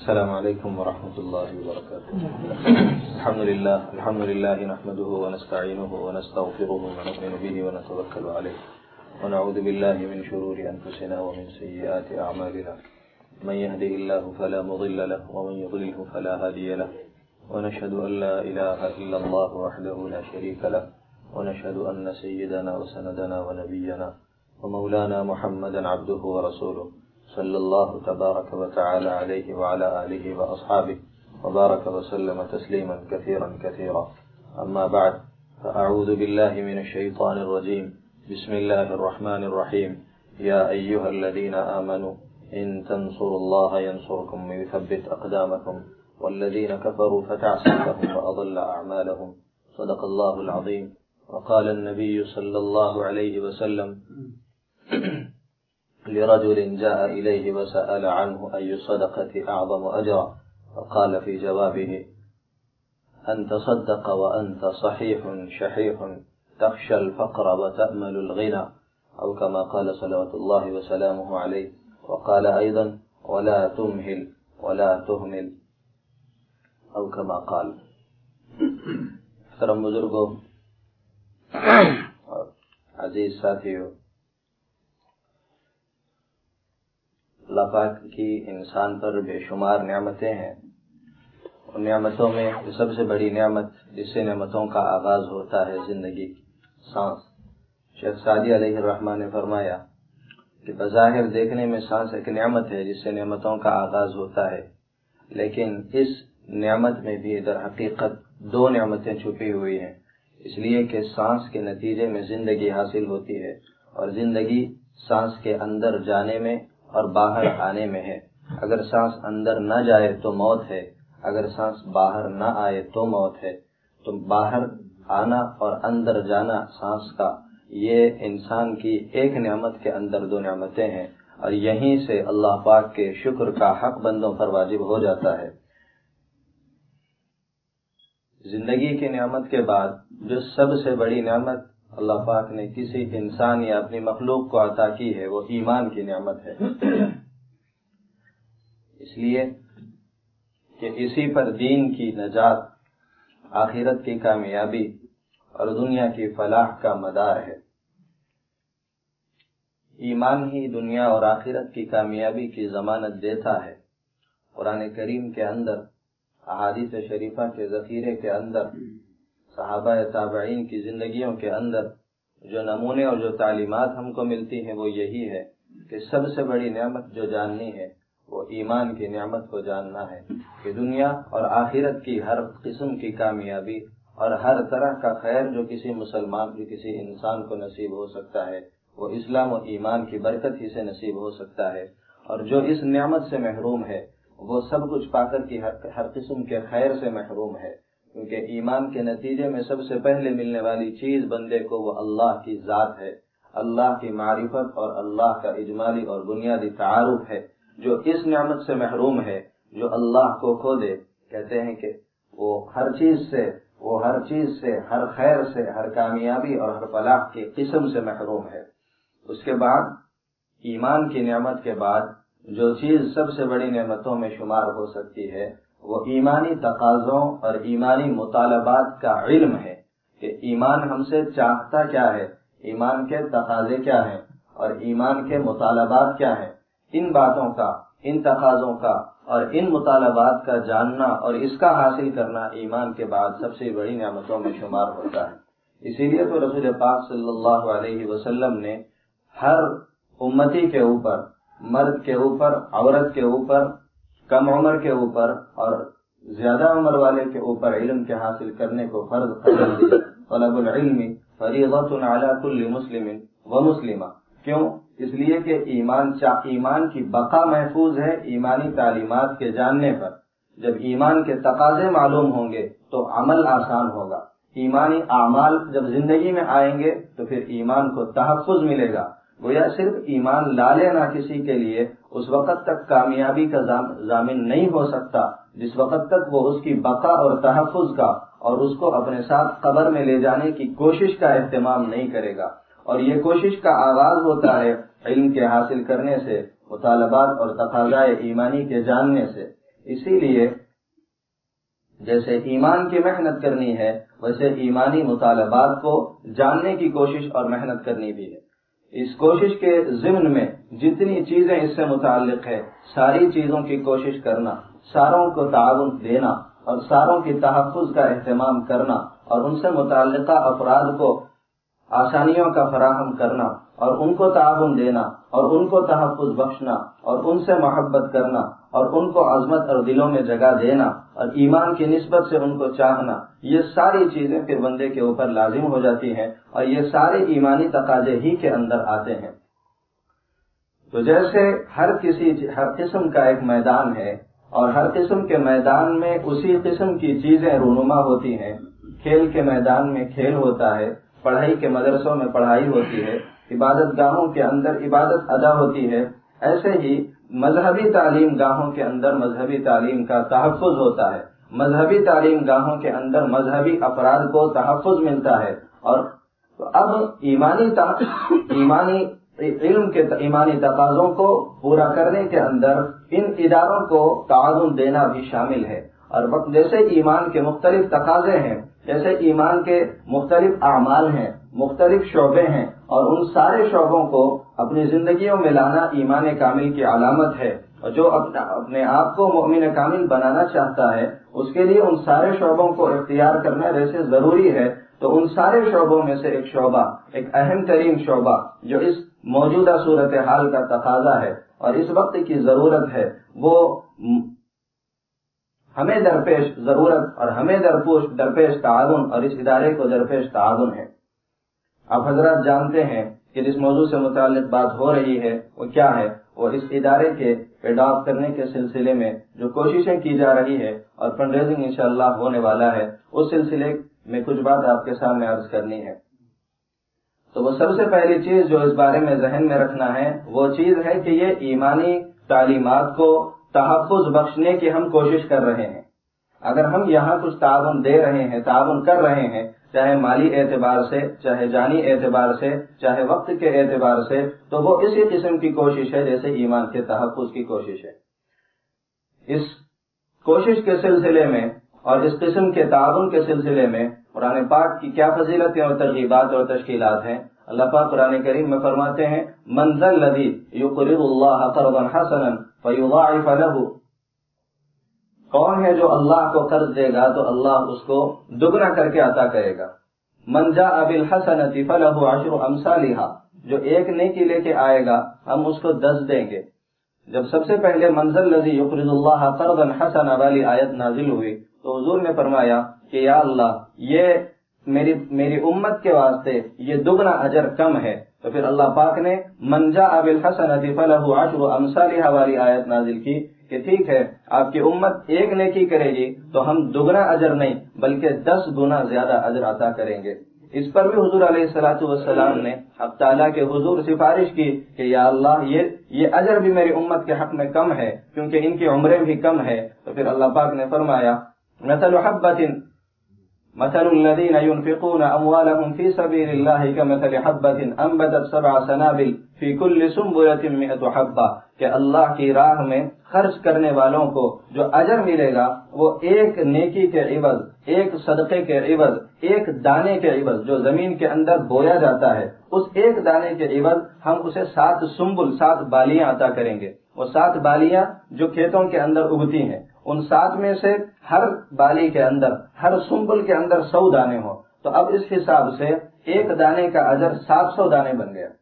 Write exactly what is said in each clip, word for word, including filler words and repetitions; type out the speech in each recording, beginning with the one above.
السلام علیکم ورحمۃ اللہ وبرکاتہ. الحمد للہ الحمد للہ نحمده ونستعینه ونستغفره ونؤمن به ونتوکل علیہ ونعوذ باللہ من شرور انفسنا ومن سیئات اعمالنا من يهده الله فلا مضل له ومن يضلل فلا هادي له ونشهد ان لا اله الا الله وحده لا شريك له ونشهد ان سيدنا وسندنا ونبينا ومولانا محمدا عبده ورسوله صلی اللہ تبارک و تعالی علیہ وعلى آلہ واصحابہ وبارک وسلم تسلیما کثیرا کثیرا. اما بعد فاعوذ باللہ من الشیطان الرجیم. بسم اللہ الرحمن الرحیم. یا ایہا الذین آمنوا ان تنصروا اللہ ینصرکم ویثبت اقدامکم والذین کفروا فتعسا لهم واضل اعمالهم. صدق اللہ العظیم. وقال النبی صلی اللہ علیہ وسلم لرجل جاء إليه وسأل عنه أي الصدقة أعظم أجرا فقال في جوابه أن تصدق وأنت صحيح شحيح تخشى الفقر وتأمل الغنى أو كما قال صلوات الله وسلامه عليه. وقال أيضا ولا تمهل ولا تهمل أو كما قال. محترم بزرگوں عزیز ساتھیوں، اللہ پاک کی انسان پر بے شمار نعمتیں ہیں. ان نعمتوں میں سب سے بڑی نعمت جس سے نعمتوں کا آغاز ہوتا ہے زندگی کی سانس. شیخ سعدی علیہ الرحمہ نے فرمایا کہ بظاہر دیکھنے میں سانس ایک نعمت ہے جس سے نعمتوں کا آغاز ہوتا ہے، لیکن اس نعمت میں بھی در حقیقت دو نعمتیں چھپی ہوئی ہیں، اس لیے کہ سانس کے نتیجے میں زندگی حاصل ہوتی ہے اور زندگی سانس کے اندر جانے میں اور باہر آنے میں ہے. اگر سانس اندر نہ جائے تو موت ہے، اگر سانس باہر نہ آئے تو موت ہے. تو باہر آنا اور اندر جانا سانس کا، یہ انسان کی ایک نعمت کے اندر دو نعمتیں ہیں، اور یہیں سے اللہ پاک کے شکر کا حق بندوں پر واجب ہو جاتا ہے. زندگی کی نعمت کے بعد جو سب سے بڑی نعمت اللہ پاک نے کسی انسان یا اپنی مخلوق کو عطا کی ہے وہ ایمان کی نعمت ہے. اس لیے کہ اسی پر دین کی نجات، آخرت کی کامیابی اور دنیا کی فلاح کا مدار ہے. ایمان ہی دنیا اور آخرت کی کامیابی کی ضمانت دیتا ہے. قرآن کریم کے اندر، احادیث شریفہ کے ذخیرے کے اندر، صحابہ تابعین کی زندگیوں کے اندر جو نمونے اور جو تعلیمات ہم کو ملتی ہیں وہ یہی ہے کہ سب سے بڑی نعمت جو جاننی ہے وہ ایمان کی نعمت کو جاننا ہے کہ دنیا اور آخرت کی ہر قسم کی کامیابی اور ہر طرح کا خیر جو کسی مسلمان جو کسی انسان کو نصیب ہو سکتا ہے وہ اسلام و ایمان کی برکت ہی سے نصیب ہو سکتا ہے. اور جو اس نعمت سے محروم ہے وہ سب کچھ پا کر کی ہر, ہر قسم کے خیر سے محروم ہے، کیونکہ ایمان کے نتیجے میں سب سے پہلے ملنے والی چیز بندے کو وہ اللہ کی ذات ہے، اللہ کی معرفت اور اللہ کا اجمالی اور بنیادی تعارف ہے. جو اس نعمت سے محروم ہے، جو اللہ کو کھو دے، کہتے ہیں کہ وہ ہر چیز سے وہ ہر چیز سے ہر خیر سے، ہر کامیابی اور ہر فلاح کی قسم سے محروم ہے. اس کے بعد ایمان کی نعمت کے بعد جو چیز سب سے بڑی نعمتوں میں شمار ہو سکتی ہے وہ ایمانی تقاضوں اور ایمانی مطالبات کا علم ہے کہ ایمان ہم سے چاہتا کیا ہے، ایمان کے تقاضے کیا ہیں اور ایمان کے مطالبات کیا ہیں. ان باتوں کا، ان تقاضوں کا اور ان مطالبات کا جاننا اور اس کا حاصل کرنا ایمان کے بعد سب سے بڑی نعمتوں میں شمار ہوتا ہے. اسی لیے تو رسول پاک صلی اللہ علیہ وسلم نے ہر امتی کے اوپر، مرد کے اوپر، عورت کے اوپر، کم عمر کے اوپر اور زیادہ عمر والے کے اوپر علم کے حاصل کرنے کو فرض قرار دیا. طلب العلم فریضۃ علی کل مسلم و مسلمہ. کیوں؟ اس لیے کہ ایمان چا ایمان کی بقا محفوظ ہے ایمانی تعلیمات کے جاننے پر. جب ایمان کے تقاضے معلوم ہوں گے تو عمل آسان ہوگا. ایمانی اعمال جب زندگی میں آئیں گے تو پھر ایمان کو تحفظ ملے گا. گویا صرف ایمان لا لینا کسی کے لیے اس وقت تک کامیابی کا ضامن نہیں ہو سکتا جس وقت تک وہ اس کی بقا اور تحفظ کا اور اس کو اپنے ساتھ قبر میں لے جانے کی کوشش کا اہتمام نہیں کرے گا. اور یہ کوشش کا آغاز ہوتا ہے علم کے حاصل کرنے سے، مطالبات اور تقاضائے ایمانی کے جاننے سے. اسی لیے جیسے ایمان کی محنت کرنی ہے ویسے ایمانی مطالبات کو جاننے کی کوشش اور محنت کرنی بھی ہے۔ اس کوشش کے ضمن میں جتنی چیزیں اس سے متعلق ہے ساری چیزوں کی کوشش کرنا، ساروں کو تعاون دینا اور ساروں کی تحفظ کا اہتمام کرنا اور ان سے متعلقہ افراد کو آسانیوں کا فراہم کرنا اور ان کو تعاون دینا اور ان کو تحفظ بخشنا اور ان سے محبت کرنا اور ان کو عظمت اور دلوں میں جگہ دینا اور ایمان کی نسبت سے ان کو چاہنا، یہ ساری چیزیں پھر بندے کے اوپر لازم ہو جاتی ہیں اور یہ سارے ایمانی تقاضے ہی کے اندر آتے ہیں۔ تو جیسے ہر کسی ہر قسم کا ایک میدان ہے اور ہر قسم کے میدان میں اسی قسم کی چیزیں رونما ہوتی ہیں، کھیل کے میدان میں کھیل ہوتا ہے، پڑھائی کے مدرسوں میں پڑھائی ہوتی ہے، عبادت گاہوں کے اندر عبادت ادا ہوتی ہے، ایسے ہی مذہبی تعلیم گاہوں کے اندر مذہبی تعلیم کا تحفظ ہوتا ہے، مذہبی تعلیم گاہوں کے اندر مذہبی افراد کو تحفظ ملتا ہے۔ اور اب ایمانی ایمانی علم کے ایمانی تقاضوں کو پورا کرنے کے اندر ان اداروں کو تعاون دینا بھی شامل ہے۔ اور وقت جیسے ایمان کے مختلف تقاضے ہیں، جیسے ایمان کے مختلف اعمال ہیں، مختلف شعبے ہیں، اور ان سارے شعبوں کو اپنی زندگیوں میں لانا ایمان کامل کی علامت ہے، اور جو اپنے آپ کو مومن کامل بنانا چاہتا ہے اس کے لیے ان سارے شعبوں کو اختیار کرنا جیسے ضروری ہے، تو ان سارے شعبوں میں سے ایک شعبہ، ایک اہم ترین شعبہ جو اس موجودہ صورتحال کا تقاضا ہے اور اس وقت کی ضرورت ہے، وہ ہمیں درپیش ضرورت اور ہمیں درپوش درپیش تعاون اور اس ادارے کو درپیش تعاون ہے۔ آپ حضرات جانتے ہیں کہ جس موضوع سے متعلق بات ہو رہی ہے وہ کیا ہے، اور اس ادارے کے اڈاپٹ کرنے کے سلسلے میں جو کوششیں کی جا رہی ہے اور فنڈ ریزنگ انشاءاللہ ہونے والا ہے، اس سلسلے میں کچھ بات آپ کے سامنے عرض کرنی ہے۔ تو وہ سب سے پہلی چیز جو اس بارے میں ذہن میں رکھنا ہے وہ چیز ہے کہ یہ ایمانی تعلیمات کو تحفظ بخشنے کی ہم کوشش کر رہے ہیں۔ اگر ہم یہاں کچھ تعاون دے رہے ہیں، تعاون کر رہے ہیں، چاہے مالی اعتبار سے، چاہے جانی اعتبار سے، چاہے وقت کے اعتبار سے، تو وہ اسی قسم کی کوشش ہے جیسے ایمان کے تحفظ کی کوشش ہے۔ اس کوشش کے سلسلے میں اور اس قسم کے تعاون کے سلسلے میں قرآن پاک کی کیا فضیلتیں اور ترغیبات اور تشکیلات ہیں۔ اللہ پاک قرآن کریم میں فرماتے ہیں، من ذا الذی یقرض اللہ قرضا حسنا فیضاعف له، کون ہے جو اللہ کو قرض دے گا تو اللہ اس کو دگنا کر کے عطا کرے گا۔ من جاء بالحسنۃ فلہ عشر امثالها، جو ایک نیکی لے کے آئے گا ہم اس کو دس دیں گے۔ جب سب سے پہلے من ذا الذی یقرض اللہ قرضا حسنا والی آیت نازل ہوئی تو حضور نے فرمایا کہ یا اللہ یہ میری میری امت کے واسطے یہ دگنا اجر کم ہے، تو پھر اللہ پاک نے من جاء بالحسنۃ فلہ عشر امثالها والی آیت نازل کی کہ ٹھیک ہے آپ کی امت ایک نیکی کرے گی تو ہم دگنا اجر نہیں بلکہ دس گنا زیادہ اجر عطا کریں گے۔ اس پر بھی حضور علیہ الصلوۃ والسلام نے حق تعالیٰ کے حضور سفارش کی کہ یا اللہ یہ یہ اجر بھی میری امت کے حق میں کم ہے کیونکہ ان کی عمریں بھی کم ہے۔ تو پھر اللہ پاک نے فرمایا مثل حبۃ مثل الذين ينفقون اموالهم في سبيل الله كمثل حبة انبتت سبع سنابل في كل سنبلة مئة حبة، کہ اللہ کی راہ میں خرچ کرنے والوں کو جو اجر ملے گا وہ ایک نیکی کے عوض، ایک صدقے کے عوض، ایک دانے کے عوض جو زمین کے اندر بویا جاتا ہے، اس ایک دانے کے عوض ہم اسے سات سنبل سات بالیاں عطا کریں گے۔ وہ سات بالیاں جو کھیتوں کے اندر اگتی ہیں، ان سات میں سے ہر بالی کے اندر، ہر سنبل کے اندر سو دانے ہوں، تو اب اس حساب سے ایک دانے کا اجر سات سو دانے بن گیا۔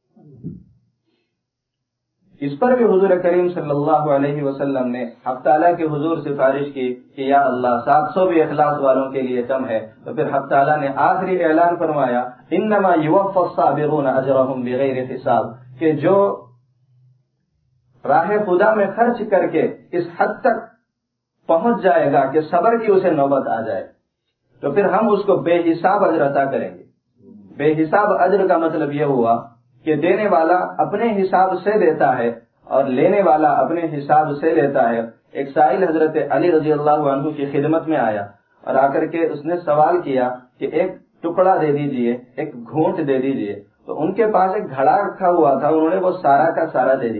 اس پر بھی حضور کریم صلی اللہ علیہ وسلم نے حق تعالیٰ کے حضور سفارش کی کہ یا اللہ سات سو بھی اخلاص والوں کے لیے کم ہے۔ تو پھر حق تعالیٰ نے آخری اعلان فرمایا انما یوفی الصابرون اجرهم بغیر حساب، کہ جو راہ خدا میں خرچ کر کے اس حد تک پہنچ جائے گا کہ صبر کی اسے نوبت آ جائے تو پھر ہم اس کو بے حساب اجر عطا کریں گے۔ بے حساب اجر کا مطلب یہ ہوا کہ دینے والا اپنے حساب سے دیتا ہے اور لینے والا اپنے حساب سے لیتا ہے۔ ایک سائل حضرت علی رضی اللہ عنہ کی خدمت میں آیا اور آ کر کے اس نے سوال کیا کہ ایک ٹکڑا دے دیجئے، ایک گھونٹ دے دیجئے۔ تو ان کے پاس ایک گھڑا رکھا ہوا تھا، انہوں نے وہ سارا کا سارا دے دیا۔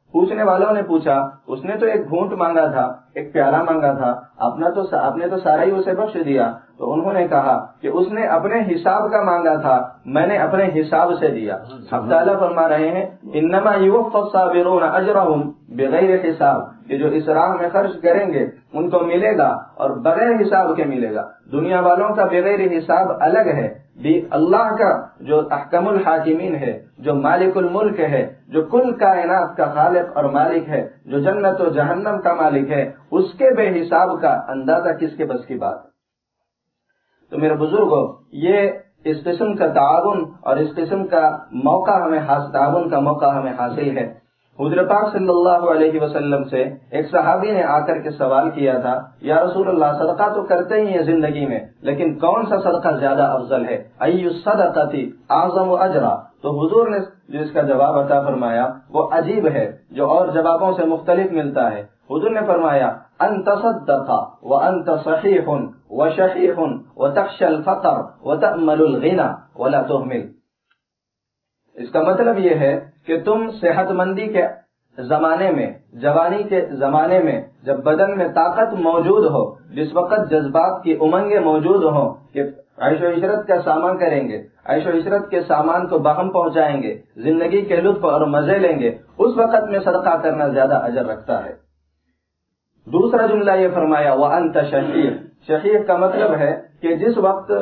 پوچھنے والوں نے پوچھا اس نے تو ایک گھونٹ مانگا تھا، ایک پیالہ مانگا تھا، اپنا تو آپ نے تو سارا ہی اسے بخش دیا. تو انہوں نے کہا کہ اس نے اپنے حساب کا مانگا تھا، میں نے اپنے حساب سے دیا. اب تعالیٰ فرما رہے ہیں انما یوفی الصابرون اجرهم بغیر حساب، کہ جو اس راہ میں خرچ کریں گے ان کو ملے گا اور بغیر حساب کے ملے گا. دنیا والوں کا بغیر حساب الگ ہے، بھی اللہ کا جو احکم الحاکمین ہے، جو مالک الملک ہے، جو کل کائنات کا خالق اور مالک ہے، جو جنت و جہنم کا مالک ہے، اس کے بے حساب کا اندازہ کس کے بس کی بات ہے. تو میرے بزرگوں، یہ اس قسم کا تعاون اور اس قسم کا موقع ہمیں تعاون کا موقع ہمیں حاصل ہے. حضور پاک صلی اللہ علیہ وسلم سے ایک صحابی نے آ کر کے سوال کیا تھا، یا رسول اللہ صدقہ تو کرتے ہی ہیں زندگی میں، لیکن کون سا صدقہ زیادہ افضل ہے؟ ای الصدقۃ اعظم اجرا. تو حضور نے جس کا جواب عطا فرمایا وہ عجیب ہے، جو اور جوابوں سے مختلف ملتا ہے. حضور نے فرمایا ان تصدق وانت صحیح وشحیح وتخشى الفقر وتأمل الغنى ولا تهمل. اس کا مطلب یہ ہے کہ تم صحت مندی کے زمانے میں، جوانی کے زمانے میں، جب بدن میں طاقت موجود ہو، جس وقت جذبات کی امنگیں موجود ہوں کہ عیش و عشرت کا سامان کریں گے، عیش و عشرت کے سامان کو بہم پہنچائیں گے، زندگی کے لطف اور مزے لیں گے، اس وقت میں صدقہ کرنا زیادہ اجر رکھتا ہے. دوسرا جملہ یہ فرمایا وَأَنْتَ شَحِيحٌ. شحیح کا مطلب ہے کہ جس وقت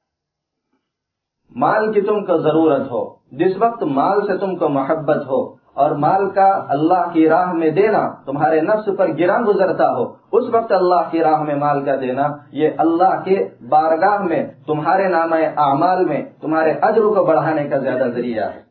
مال کی تم کو ضرورت ہو، جس وقت مال سے تم کو محبت ہو اور مال کا اللہ کی راہ میں دینا تمہارے نفس پر گراں گزرتا ہو، اس وقت اللہ کی راہ میں مال کا دینا یہ اللہ کے بارگاہ میں تمہارے نامہ اعمال میں تمہارے اجر کو بڑھانے کا زیادہ ذریعہ ہے.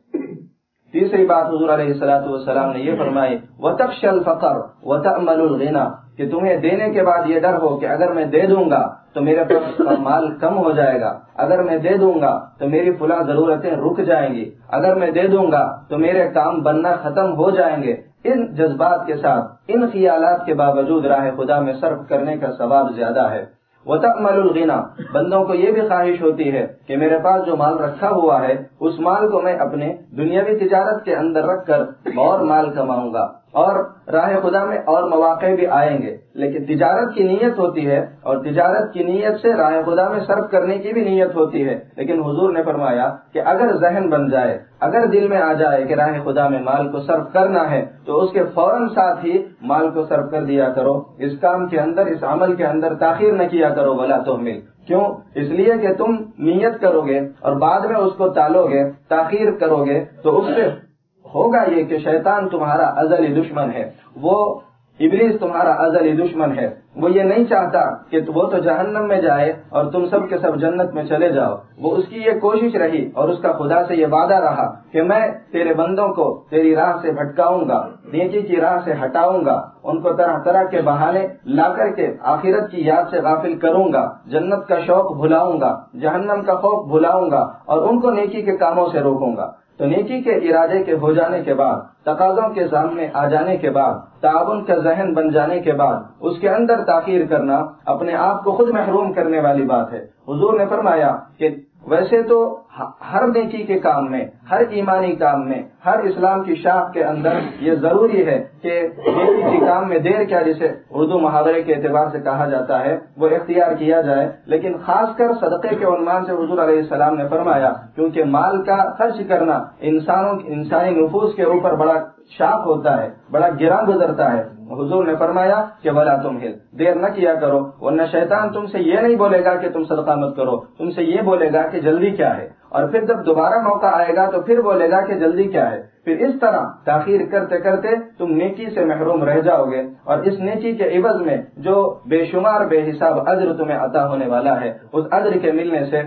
تیسری بات حضور علیہ الصلوۃ والسلام نے یہ فرمائی وَتَخْشَى الْفَقْرَ وَتَأْمَلُ الْغِنَى، کہ تمہیں دینے کے بعد یہ ڈر ہو کہ اگر میں دے دوں گا تو میرے پاس مال کم ہو جائے گا، اگر میں دے دوں گا تو میری فلاں ضرورتیں رک جائیں گی، اگر میں دے دوں گا تو میرے کام بننا ختم ہو جائیں گے. ان جذبات کے ساتھ، ان خیالات کے باوجود راہ خدا میں صرف کرنے کا ثواب زیادہ ہے. وَتَأْمَلُ الْغِنَى، بندوں کو یہ بھی خواہش ہوتی ہے کہ میرے پاس جو مال رکھا ہوا ہے اس مال کو میں اپنے دنیاوی تجارت کے اندر رکھ کر اور مال کماؤں گا، اور راہ خدا میں اور مواقع بھی آئیں گے. لیکن تجارت کی نیت ہوتی ہے اور تجارت کی نیت سے راہ خدا میں صرف کرنے کی بھی نیت ہوتی ہے. لیکن حضور نے فرمایا کہ اگر ذہن بن جائے، اگر دل میں آ جائے کہ راہ خدا میں مال کو صرف کرنا ہے تو اس کے فوراً ساتھ ہی مال کو صرف کر دیا کرو. اس کام کے اندر، اس عمل کے اندر تاخیر نہ کیا کرو. ولا تہمل. کیوں؟ اس لیے کہ تم نیت کرو گے اور بعد میں اس کو ٹالو گے، تاخیر کرو گے، تو اس سے ہوگا یہ کہ شیطان تمہارا ازلی دشمن ہے، وہ ابلیس تمہارا ازلی دشمن ہے. وہ یہ نہیں چاہتا کہ وہ تو جہنم میں جائے اور تم سب کے سب جنت میں چلے جاؤ. وہ اس کی یہ کوشش رہی اور اس کا خدا سے یہ وعدہ رہا کہ میں تیرے بندوں کو تیری راہ سے بھٹکاؤں گا، نیکی کی راہ سے ہٹاؤں گا، ان کو طرح طرح کے بہانے لا کر کے آخرت کی یاد سے غافل کروں گا، جنت کا شوق بھلاؤں گا، جہنم کا خوف بھلاؤں گا اور ان کو نیکی کے کاموں سے روکوں گا. تو نیکی کے ارادے کے ہو جانے کے بعد، تقاضوں کے سامنے آ جانے کے بعد، تعاون کا ذہن بن جانے کے بعد اس کے اندر تاخیر کرنا اپنے آپ کو خود محروم کرنے والی بات ہے. حضور نے فرمایا کہ ویسے تو ہر نیکی کے کام میں، ہر ایمانی کام میں، ہر اسلام کی شاخ کے اندر یہ ضروری ہے کہ نیکی کے کام میں دیر کیا، جسے اردو محاورے کے اعتبار سے کہا جاتا ہے، وہ اختیار کیا جائے. لیکن خاص کر صدقے کے عنوان سے حضور علیہ السلام نے فرمایا، کیونکہ مال کا خرچ کرنا انسانوں انسانی نفوس کے اوپر بڑا شاق ہوتا ہے، بڑا گراں گزرتا ہے. حضور نے فرمایا کہ ولا تمہل، دیر نہ کیا کرو، ورنہ شیطان تم سے یہ نہیں بولے گا کہ تم صدقہ مت کرو، تم سے یہ بولے گا کہ جلدی کیا ہے، اور پھر جب دوبارہ موقع آئے گا تو پھر بولے گا کہ جلدی کیا ہے. پھر اس طرح تاخیر کرتے کرتے تم نیکی سے محروم رہ جاؤ گے، اور اس نیکی کے عوض میں جو بے شمار بے حساب اجر تمہیں عطا ہونے والا ہے، اس اجر کے ملنے سے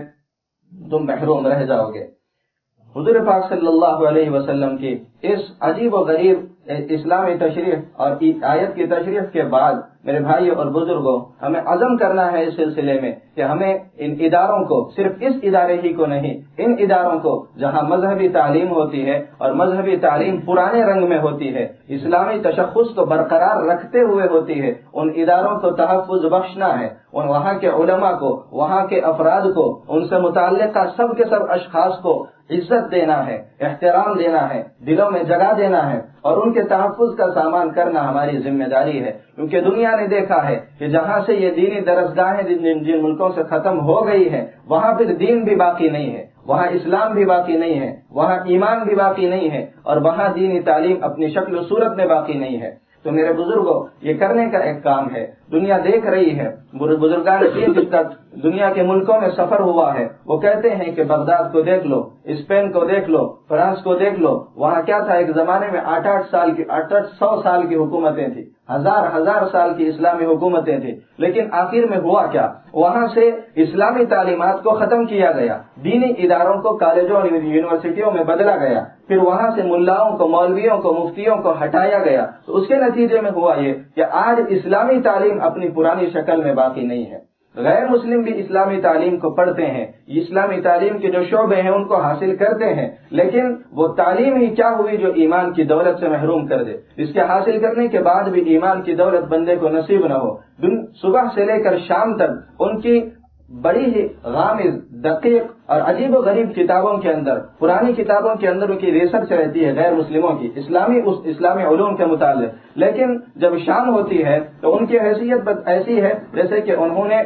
تم محروم رہ جاؤ گے. حضور پاک صلی اللہ علیہ وسلم کی اس عجیب و غریب اسلامی تشریح اور آیت کی تشریح کے بعد میرے بھائیوں اور بزرگوں، ہمیں عزم کرنا ہے اس سلسلے میں کہ ہمیں ان اداروں کو، صرف اس ادارے ہی کو نہیں، ان اداروں کو جہاں مذہبی تعلیم ہوتی ہے اور مذہبی تعلیم پرانے رنگ میں ہوتی ہے، اسلامی تشخص کو برقرار رکھتے ہوئے ہوتی ہے، ان اداروں کو تحفظ بخشنا ہے، ان وہاں کے علماء کو، وہاں کے افراد کو، ان سے متعلقہ سب کے سب اشخاص کو عزت دینا ہے، احترام دینا ہے، دلوں میں جگہ دینا ہے، اور ان کے تحفظ کا سامان کرنا ہماری ذمہ داری ہے، کیونکہ دنیا نے دیکھا ہے کہ جہاں سے یہ دینی درسگاہیں جن جن ملکوں سے ختم ہو گئی ہے، وہاں پھر دین بھی باقی نہیں ہے، وہاں اسلام بھی باقی نہیں ہے، وہاں ایمان بھی باقی نہیں ہے، اور وہاں دینی تعلیم اپنی شکل و صورت میں باقی نہیں ہے۔ تو میرے بزرگوں، یہ کرنے کا ایک کام ہے، دنیا دیکھ رہی ہے، بزرگان دین جس کا دنیا کے ملکوں میں سفر ہوا ہے، وہ کہتے ہیں کہ بغداد کو دیکھ لو، اسپین کو دیکھ لو، فرانس کو دیکھ لو، وہاں کیا تھا، ایک زمانے میں آٹھ آٹھ سال کی آٹھ آٹھ سو سال کی حکومتیں تھیں، ہزار ہزار سال کی اسلامی حکومتیں تھیں، لیکن آخر میں ہوا کیا، وہاں سے اسلامی تعلیمات کو ختم کیا گیا، دینی اداروں کو کالجوں اور یونیورسٹیوں میں بدلا گیا، پھر وہاں سے ملاؤں کو، مولویوں کو، مفتیوں کو ہٹایا گیا، تو اس کے نتیجے میں ہوا یہ کہ آج اسلامی تعلیم اپنی پرانی شکل میں باقی نہیں ہے۔ غیر مسلم بھی اسلامی تعلیم کو پڑھتے ہیں، اسلامی تعلیم کے جو شعبے ہیں ان کو حاصل کرتے ہیں، لیکن وہ تعلیم ہی کیا ہوئی جو ایمان کی دولت سے محروم کر دے، اس کے حاصل کرنے کے بعد بھی ایمان کی دولت بندے کو نصیب نہ ہو۔ صبح سے لے کر شام تک ان کی بڑی ہی غامض، دقیق اور عجیب و غریب کتابوں کے اندر، پرانی کتابوں کے اندر ان کی ریسرچ رہتی ہے غیر مسلموں کی، اسلامی اس اسلامی علوم کے متعلق، لیکن جب شام ہوتی ہے تو ان کی حیثیت ایسی ہے جیسے کہ انہوں نے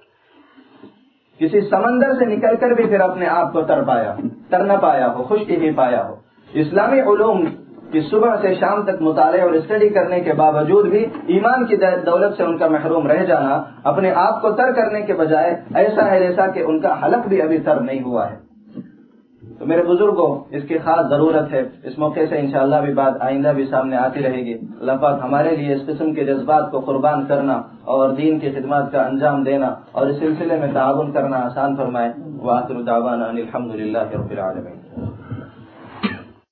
کسی سمندر سے نکل کر بھی پھر اپنے آپ کو تر پایا تر نہ پایا ہو، خشکی ہی پایا ہو۔ اسلامی علوم کہ صبح سے شام تک مطالعہ اور اسٹڈی کرنے کے باوجود بھی ایمان کی دولت سے ان کا محروم رہ جانا، اپنے آپ کو تر کرنے کے بجائے ایسا ہے جیسا کہ ان کا حلق بھی ابھی تر نہیں ہوا ہے۔ تو میرے بزرگوں، اس کی خاص ضرورت ہے، اس موقع سے انشاءاللہ بھی بات آئندہ بھی سامنے آتی رہے گی۔ اللہ پاک ہمارے لیے اس قسم کے جذبات کو قربان کرنا اور دین کی خدمات کا انجام دینا اور اس سلسلے میں تعاون کرنا آسان فرمائے۔ وآخر دعوانا ان الحمد للہ رب العالمین۔